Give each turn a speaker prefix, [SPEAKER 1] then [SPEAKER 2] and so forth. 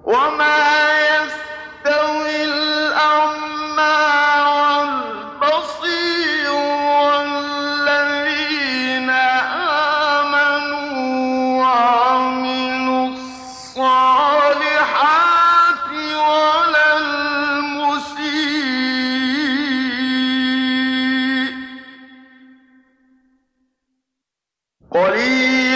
[SPEAKER 1] وما يستوي الأعمى والبصير والذين آمنوا وعملوا الصالحات ولا المسيء قليلا